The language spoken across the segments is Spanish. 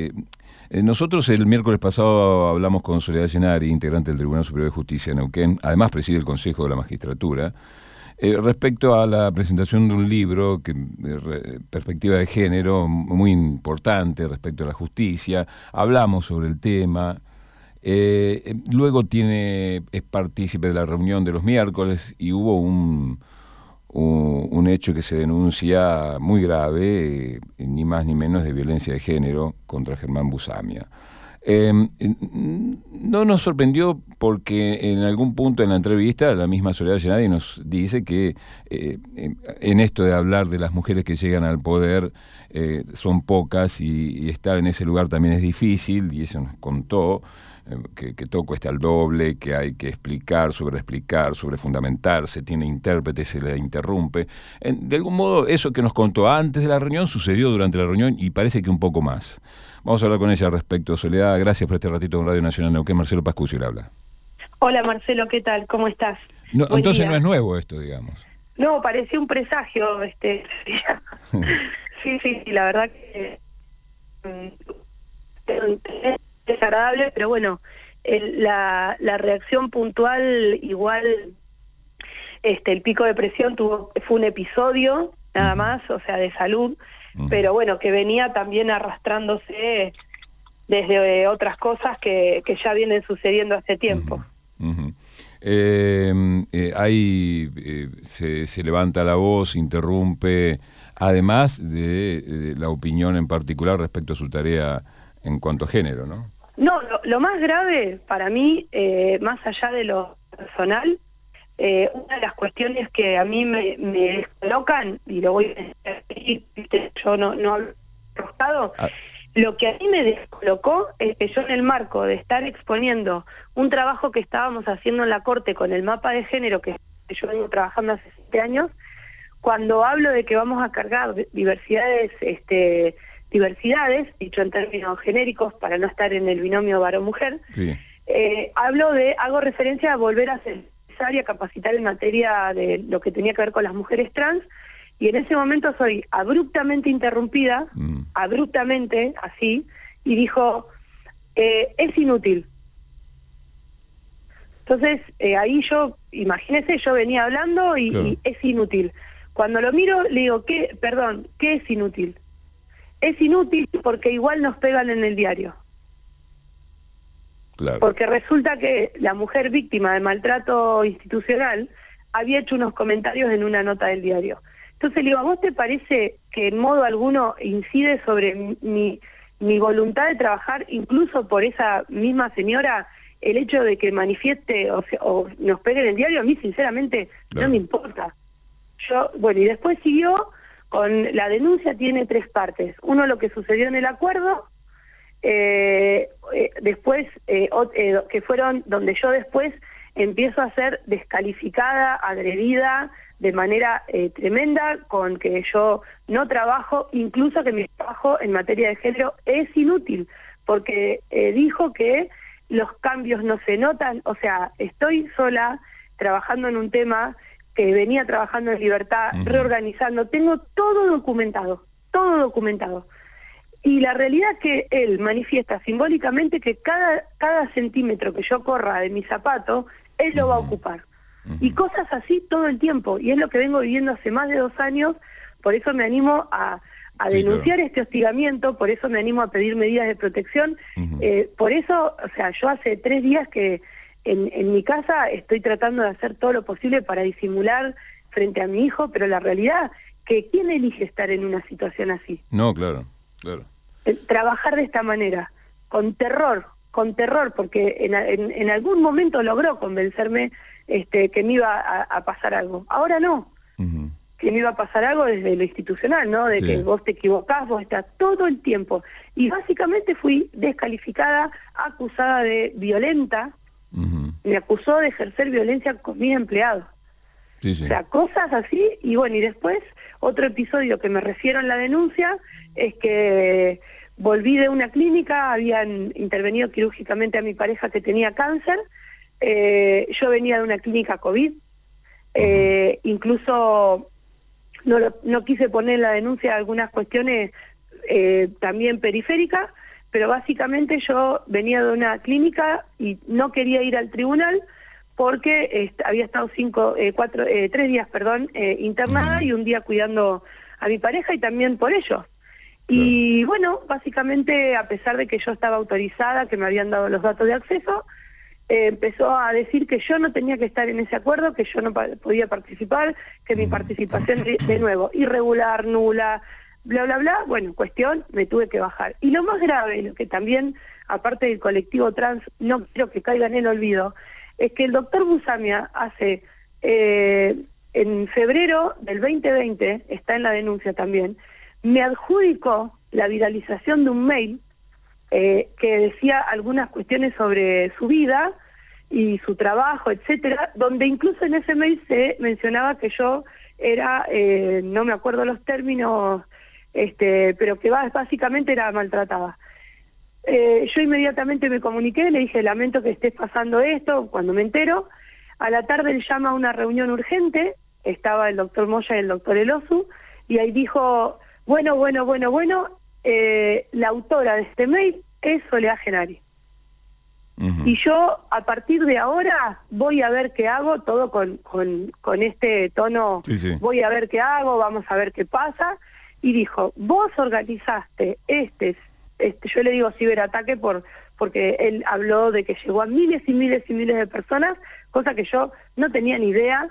nosotros el miércoles pasado hablamos con Soledad Gennari, integrante del Tribunal Superior de Justicia de Neuquén, además preside el Consejo de la Magistratura, respecto a la presentación de un libro, Perspectiva de Género, muy importante respecto a la justicia. Hablamos sobre el tema. Luego es partícipe de la reunión de los miércoles y hubo un hecho que se denuncia muy grave, ni más ni menos de violencia de género contra Germán Busamia. No nos sorprendió porque en algún punto en la entrevista la misma Soledad Gennari nos dice que en esto de hablar de las mujeres que llegan al poder son pocas y estar en ese lugar también es difícil, y eso nos contó. Que todo cuesta el doble, que hay que explicar, sobre fundamentarse, tiene intérpretes, se le interrumpe. De algún modo, eso que nos contó antes de la reunión sucedió durante la reunión y parece que un poco más. Vamos a hablar con ella al respecto. Soledad, gracias por este ratito en Radio Nacional Neuquén. Marcelo Pascucio le habla. Hola Marcelo, ¿qué tal? ¿Cómo estás? No, entonces día. No es nuevo esto, digamos. No, parecía un presagio. Sí, la verdad que es desagradable, pero bueno, la reacción puntual igual, el pico de presión fue un episodio nada más, o sea, de salud, pero bueno, que venía también arrastrándose desde otras cosas que ya vienen sucediendo hace tiempo. Se levanta la voz, interrumpe, además de la opinión en particular respecto a su tarea en cuanto a género, ¿no? No, lo más grave para mí, más allá de lo personal, una de las cuestiones que a mí me descolocan, y lo voy a decir, yo no hablo roscado, lo que a mí me descolocó es que yo, en el marco de estar exponiendo un trabajo que estábamos haciendo en la Corte con el mapa de género, que yo vengo trabajando hace 7 años, cuando hablo de que vamos a cargar diversidades, dicho en términos genéricos para no estar en el binomio varón-mujer, sí. Hago referencia a volver a ser necesaria capacitar en materia de lo que tenía que ver con las mujeres trans, y en ese momento soy abruptamente interrumpida, abruptamente, así, y dijo, es inútil. Entonces, ahí imagínese, yo venía hablando y, claro, y es inútil. Cuando lo miro, le digo, ¿qué es inútil? Es inútil porque igual nos pegan en el diario. Claro. Porque resulta que la mujer víctima de maltrato institucional había hecho unos comentarios en una nota del diario. Entonces le digo, ¿a vos te parece que en modo alguno incide sobre mi voluntad de trabajar, incluso por esa misma señora, el hecho de que manifieste o nos pegue en el diario? A mí sinceramente claro, no me importa. Y después siguió con la denuncia, tiene 3 partes. Uno, lo que sucedió en el acuerdo, después, que fueron donde yo después empiezo a ser descalificada, agredida de manera tremenda, con que yo no trabajo, incluso que mi trabajo en materia de género es inútil, porque dijo que los cambios no se notan. O sea, estoy sola trabajando en un tema que venía trabajando en libertad, reorganizando, tengo todo documentado. Y la realidad es que él manifiesta simbólicamente que cada centímetro que yo corra de mi zapato, él lo va a ocupar. Y cosas así todo el tiempo, y es lo que vengo viviendo hace más de 2 años, por eso me animo a denunciar este hostigamiento, por eso me animo a pedir medidas de protección, por eso, o sea, yo hace 3 días que en mi casa estoy tratando de hacer todo lo posible para disimular frente a mi hijo, pero la realidad que ¿quién elige estar en una situación así? No, claro. Trabajar de esta manera, con terror, porque en algún momento logró convencerme que me iba a pasar algo. Ahora no, que me iba a pasar algo desde lo institucional, ¿no? De que vos te equivocás, vos estás todo el tiempo. Y básicamente fui descalificada, acusada de violenta, me acusó de ejercer violencia con mis empleados. O sea, cosas así, y bueno, y después otro episodio que me refiero en la denuncia es que volví de una clínica, habían intervenido quirúrgicamente a mi pareja que tenía cáncer, yo venía de una clínica COVID, incluso no quise poner en la denuncia algunas cuestiones también periféricas, pero básicamente yo venía de una clínica y no quería ir al tribunal porque había estado 3 días, internada y un día cuidando a mi pareja y también por ello. Y bueno, básicamente a pesar de que yo estaba autorizada, que me habían dado los datos de acceso, empezó a decir que yo no tenía que estar en ese acuerdo, que yo no podía participar, que mi participación, de nuevo, irregular, nula, bla, bla, bla. Bueno, cuestión, me tuve que bajar. Y lo más grave, lo que también, aparte del colectivo trans, no quiero que caiga en el olvido, es que el doctor Busamia hace, en febrero del 2020, está en la denuncia también, me adjudicó la viralización de un mail que decía algunas cuestiones sobre su vida y su trabajo, etcétera, donde incluso en ese mail se mencionaba que yo era, no me acuerdo los términos, pero que básicamente era maltratada. Yo inmediatamente me comuniqué, le dije, lamento que estés pasando esto, cuando me entero. A la tarde él llama a una reunión urgente, estaba el doctor Moya y el doctor Elosu, y ahí dijo, bueno, la autora de este mail es Soledad Genari. Y yo, a partir de ahora, voy a ver qué hago, todo con este tono, voy a ver qué hago, vamos a ver qué pasa. Y dijo, vos organizaste yo le digo ciberataque porque él habló de que llegó a miles y miles y miles de personas, cosa que yo no tenía ni idea,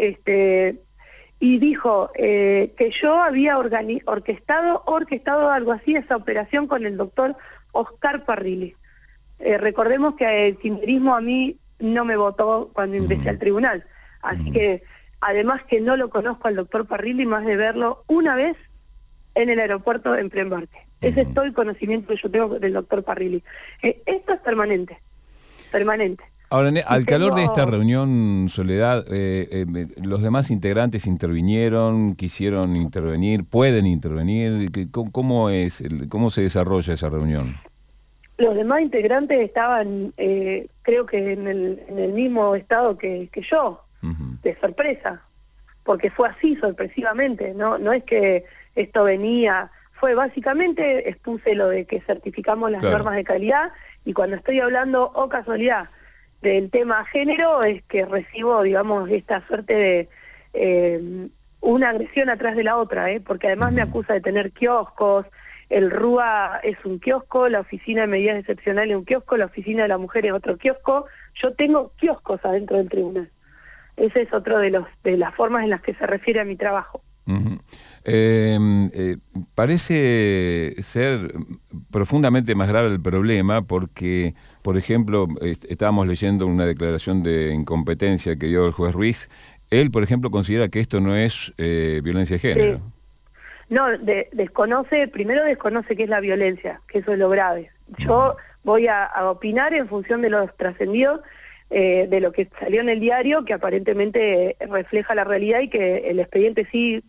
y dijo que yo había orquestado algo así, esa operación con el doctor Oscar Parrilli. Recordemos que el kirchnerismo a mí no me votó cuando ingresé al tribunal, así que además que no lo conozco al doctor Parrilli más de verlo una vez en el aeropuerto en preembarque. Ese es todo el conocimiento que yo tengo del doctor Parrilli. Esto es permanente. Ahora, al calor de esta reunión, Soledad, los demás integrantes intervinieron, quisieron intervenir, pueden intervenir. ¿Cómo se desarrolla esa reunión? Los demás integrantes estaban, creo que en el mismo estado que yo, de sorpresa, porque fue así sorpresivamente, no es que esto venía, fue básicamente, expuse lo de que certificamos las normas de calidad, y cuando estoy hablando, casualidad, del tema género, es que recibo, digamos, esta suerte de una agresión atrás de la otra, porque además me acusa de tener kioscos, el RUA es un kiosco, la Oficina de Medidas Excepcionales es un kiosco, la Oficina de la Mujer es otro kiosco, yo tengo kioscos adentro del tribunal. Ese es otro de las formas en las que se refiere a mi trabajo. Parece ser profundamente más grave el problema porque, por ejemplo, estábamos leyendo una declaración de incompetencia que dio el juez Ruiz. Él, por ejemplo, considera que esto no es violencia de género. Sí. No, primero desconoce qué es la violencia, que eso es lo grave. Yo voy a opinar en función de los trascendidos, de lo que salió en el diario, que aparentemente refleja la realidad y que el expediente sí,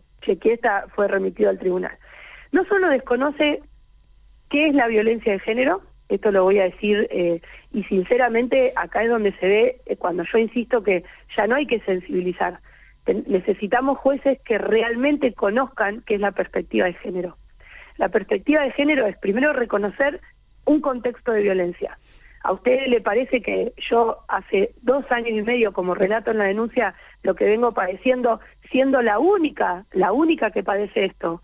fue remitido al tribunal. No solo desconoce qué es la violencia de género, esto lo voy a decir, y sinceramente acá es donde se ve, cuando yo insisto que ya no hay que sensibilizar, necesitamos jueces que realmente conozcan qué es la perspectiva de género. La perspectiva de género es primero reconocer un contexto de violencia. ¿A usted le parece que yo hace 2 años y medio, como relato en la denuncia, lo que vengo padeciendo, siendo la única que padece esto,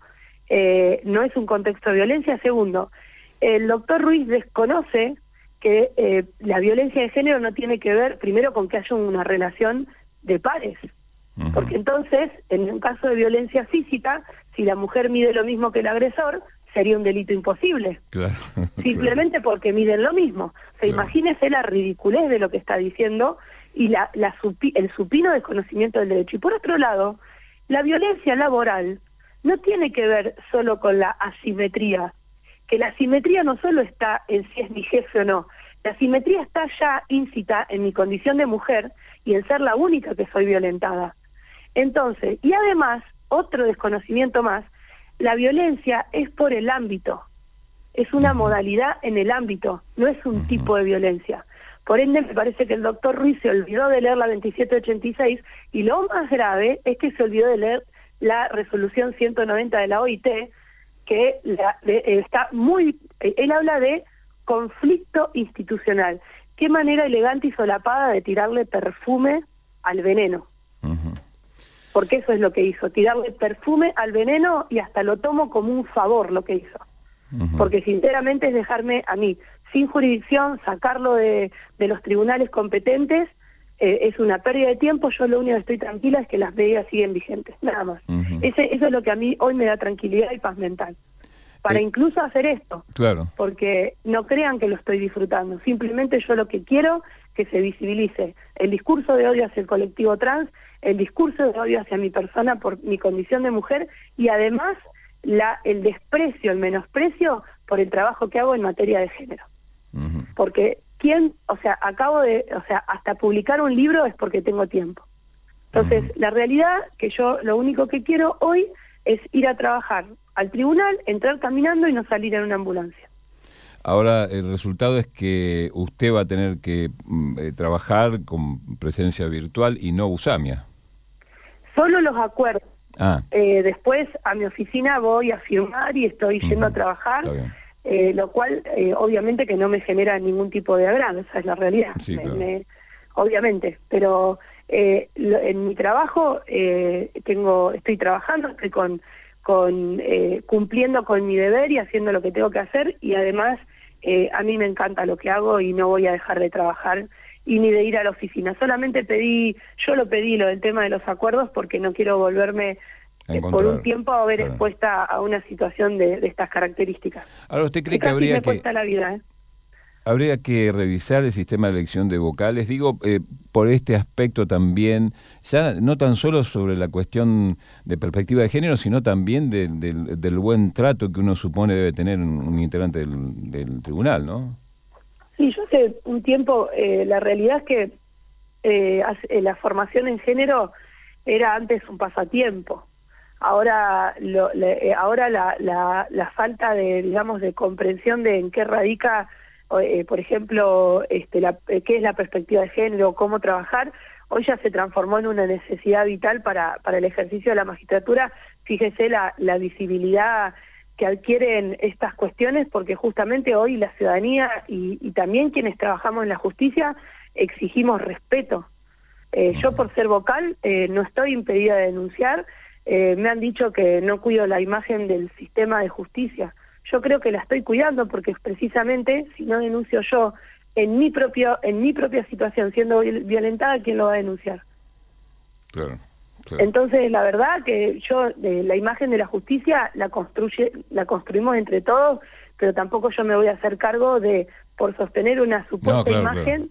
no es un contexto de violencia? Segundo, el doctor Ruiz desconoce que la violencia de género no tiene que ver, primero, con que haya una relación de pares. Porque entonces, en un caso de violencia física, si la mujer mide lo mismo que el agresor, sería un delito imposible. Claro, simplemente porque miden lo mismo. O sea, imagínese la ridiculez de lo que está diciendo y el supino desconocimiento del derecho. Y por otro lado, la violencia laboral no tiene que ver solo con la asimetría, que la asimetría no solo está en si es mi jefe o no, la asimetría está ya íncita en mi condición de mujer y en ser la única que soy violentada. Entonces, y además, otro desconocimiento más, la violencia es por el ámbito, es una modalidad en el ámbito, no es un tipo de violencia. Por ende, me parece que el doctor Ruiz se olvidó de leer la 2786 y lo más grave es que se olvidó de leer la resolución 190 de la OIT, que él habla de conflicto institucional. Qué manera elegante y solapada de tirarle perfume al veneno. Porque eso es lo que hizo, tirarle perfume al veneno, y hasta lo tomo como un favor lo que hizo. Porque sinceramente es dejarme a mí sin jurisdicción, sacarlo de los tribunales competentes, es una pérdida de tiempo. Yo lo único que estoy tranquila es que las medidas siguen vigentes, nada más. Eso es lo que a mí hoy me da tranquilidad y paz mental. Para incluso hacer esto, claro, porque no crean que lo estoy disfrutando, simplemente yo lo que quiero que se visibilice el discurso de odio hacia el colectivo trans, el discurso de odio hacia mi persona por mi condición de mujer, y además el desprecio, el menosprecio por el trabajo que hago en materia de género. Porque hasta publicar un libro es porque tengo tiempo. Entonces, la realidad que yo lo único que quiero hoy es ir a trabajar al tribunal, entrar caminando y no salir en una ambulancia. Ahora, el resultado es que usted va a tener que trabajar con presencia virtual y no Usamia. Solo los acuerdos. Después a mi oficina voy a firmar y estoy yendo a trabajar, lo cual obviamente que no me genera ningún tipo de agrado, esa es la realidad. Sí, claro. Obviamente, pero en mi trabajo estoy trabajando, estoy cumpliendo con mi deber y haciendo lo que tengo que hacer, y además a mí me encanta lo que hago y no voy a dejar de trabajar y ni de ir a la oficina. Solamente yo lo pedí lo del tema de los acuerdos porque no quiero volverme por un tiempo a ver expuesta a una situación de estas características. Ahora, ¿usted cree que habría que... cuesta la vida, Habría que revisar el sistema de elección de vocales, digo, por este aspecto también, ya no tan solo sobre la cuestión de perspectiva de género, sino también del buen trato que uno supone debe tener un integrante del tribunal, ¿no? Sí, yo hace un tiempo, la realidad es que la formación en género era antes un pasatiempo. Ahora la falta de comprensión de en qué radica, por ejemplo, qué es la perspectiva de género, cómo trabajar, hoy ya se transformó en una necesidad vital para el ejercicio de la magistratura. Fíjese la visibilidad que adquieren estas cuestiones, porque justamente hoy la ciudadanía y también quienes trabajamos en la justicia exigimos respeto. Yo, por ser vocal, no estoy impedida de denunciar. Me han dicho que no cuido la imagen del sistema de justicia. Yo creo que la estoy cuidando, porque precisamente si no denuncio yo en mi propia situación siendo violentada, ¿quién lo va a denunciar? Claro. Entonces, la verdad que la imagen de la justicia la construimos entre todos, pero tampoco yo me voy a hacer cargo de, por sostener una supuesta imagen,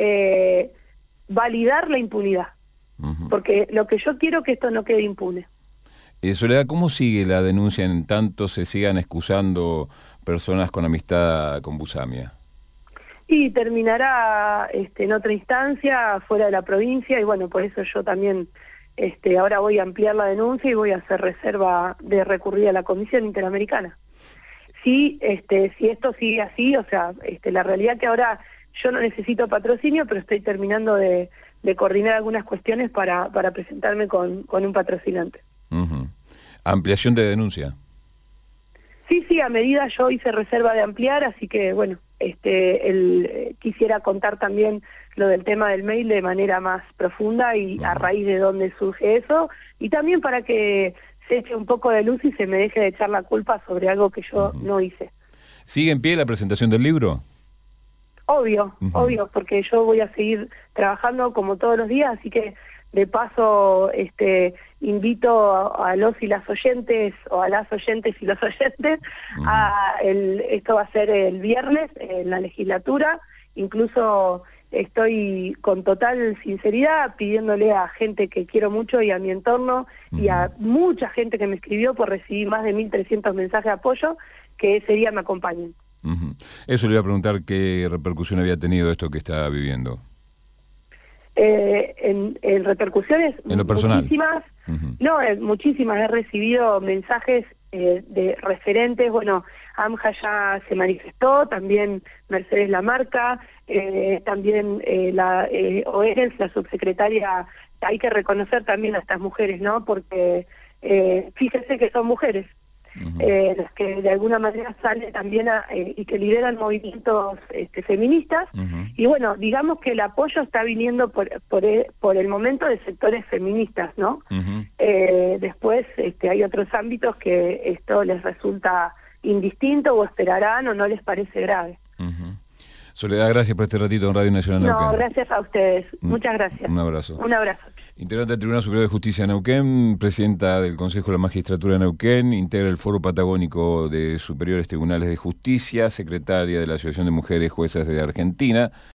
validar la impunidad. Porque lo que yo quiero es que esto no quede impune. Soledad, ¿cómo sigue la denuncia en tanto se sigan excusando personas con amistad con Usamia? Y terminará en otra instancia, fuera de la provincia, y bueno, por eso yo también ahora voy a ampliar la denuncia y voy a hacer reserva de recurrir a la Comisión Interamericana. Si esto sigue así, la realidad que ahora yo no necesito patrocinio, pero estoy terminando de coordinar algunas cuestiones para presentarme con un patrocinante. ¿Ampliación de denuncia? Sí, a medida yo hice reserva de ampliar, así que bueno, quisiera contar también lo del tema del mail de manera más profunda y a raíz de dónde surge eso, y también para que se eche un poco de luz y se me deje de echar la culpa sobre algo que yo no hice. ¿Sigue en pie la presentación del libro? Obvio, porque yo voy a seguir trabajando como todos los días, así que de paso invito a los y las oyentes, o a las oyentes y los oyentes, esto va a ser el viernes en la legislatura. Incluso estoy con total sinceridad pidiéndole a gente que quiero mucho y a mi entorno y a mucha gente que me escribió, por recibir más de 1.300 mensajes de apoyo, que ese día me acompañen. Eso le iba a preguntar, qué repercusión había tenido esto que está viviendo. En repercusiones, en lo personal, muchísimas, muchísimas. He recibido mensajes de referentes. Bueno, AMJA ya se manifestó, también Mercedes Lamarca, también Oerens, la subsecretaria. Hay que reconocer también a estas mujeres, ¿no? Porque fíjense que son mujeres. las que de alguna manera salen también y que lideran movimientos feministas. Y bueno, digamos que el apoyo está viniendo por el momento de sectores feministas, ¿no? Después hay otros ámbitos que esto les resulta indistinto o esperarán o no les parece grave. Soledad, gracias por este ratito en Radio Nacional Neuquén. No, gracias a ustedes. Muchas gracias. Un abrazo. Un abrazo. Integrante del Tribunal Superior de Justicia de Neuquén, presidenta del Consejo de la Magistratura de Neuquén, integra el Foro Patagónico de Superiores Tribunales de Justicia, secretaria de la Asociación de Mujeres Juezas de Argentina.